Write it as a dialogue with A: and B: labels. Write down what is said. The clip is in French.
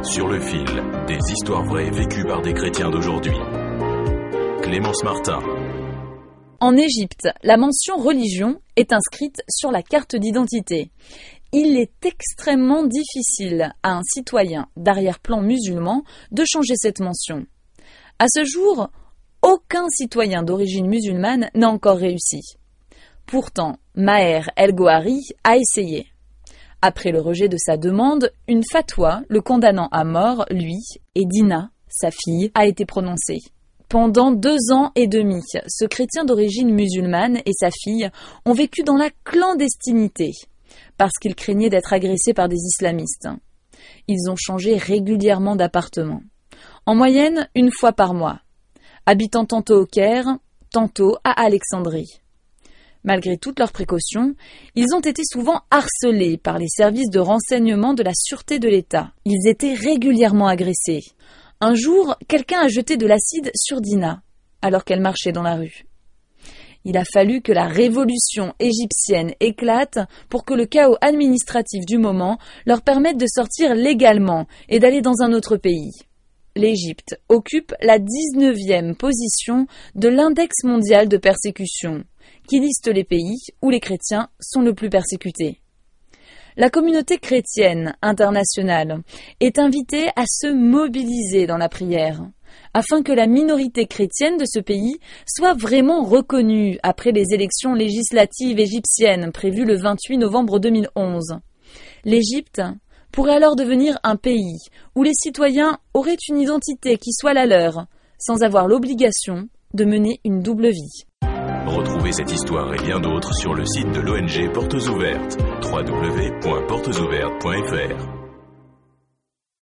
A: Sur le fil, des histoires vraies vécues par des chrétiens d'aujourd'hui. Clémence Martin.
B: En Égypte, la mention religion est inscrite sur la carte d'identité. Il est extrêmement difficile à un citoyen d'arrière-plan musulman de changer cette mention. À ce jour, aucun citoyen d'origine musulmane n'a encore réussi. Pourtant, Maher El-Gohari a essayé. Après le rejet de sa demande, une fatwa le condamnant à mort, lui, et Dina, sa fille, a été prononcée. Pendant 2 ans et demi, ce chrétien d'origine musulmane et sa fille ont vécu dans la clandestinité, parce qu'ils craignaient d'être agressés par des islamistes. Ils ont changé régulièrement d'appartement, en moyenne 1 fois par mois, habitant tantôt au Caire, tantôt à Alexandrie. Malgré toutes leurs précautions, ils ont été souvent harcelés par les services de renseignement de la sûreté de l'État. Ils étaient régulièrement agressés. Un jour, quelqu'un a jeté de l'acide sur Dina, alors qu'elle marchait dans la rue. Il a fallu que la révolution égyptienne éclate pour que le chaos administratif du moment leur permette de sortir légalement et d'aller dans un autre pays. L'Égypte occupe la 19e position de l'index mondial de persécution, qui liste les pays où les chrétiens sont le plus persécutés. La communauté chrétienne internationale est invitée à se mobiliser dans la prière, afin que la minorité chrétienne de ce pays soit vraiment reconnue après les élections législatives égyptiennes prévues le 28 novembre 2011. L'Égypte pourrait alors devenir un pays où les citoyens auraient une identité qui soit la leur, sans avoir l'obligation de mener une double vie.
A: Retrouvez cette histoire et bien d'autres sur le site de l'ONG Portes Ouvertes, www.portesouvertes.fr.